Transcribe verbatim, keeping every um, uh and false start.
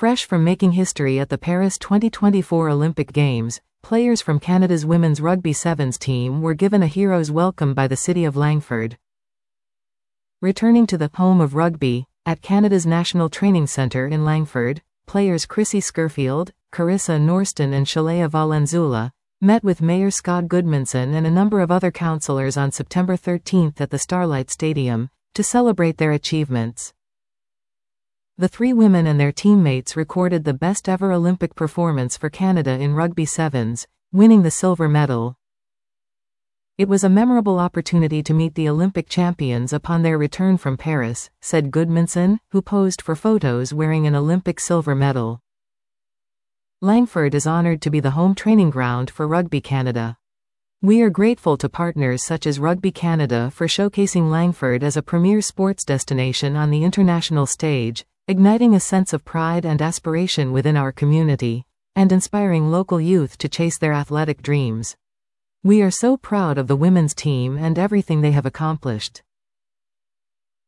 Fresh from making history at the Paris twenty twenty-four Olympic Games, players from Canada's women's rugby sevens team were given a hero's welcome by the city of Langford. Returning to the home of rugby, at Canada's National Training Centre in Langford, players Chrissy Scurfield, Carissa Norston and Shalea Valenzuela met with Mayor Scott Goodmanson and a number of other councillors on September thirteenth at the Starlight Stadium, to celebrate their achievements. The three women and their teammates recorded the best ever Olympic performance for Canada in rugby sevens, winning the silver medal. It was a memorable opportunity to meet the Olympic champions upon their return from Paris, said Goodmanson, who posed for photos wearing an Olympic silver medal. Langford is honoured to be the home training ground for Rugby Canada. We are grateful to partners such as Rugby Canada for showcasing Langford as a premier sports destination on the international stage, igniting a sense of pride and aspiration within our community, and inspiring local youth to chase their athletic dreams. We are so proud of the women's team and everything they have accomplished.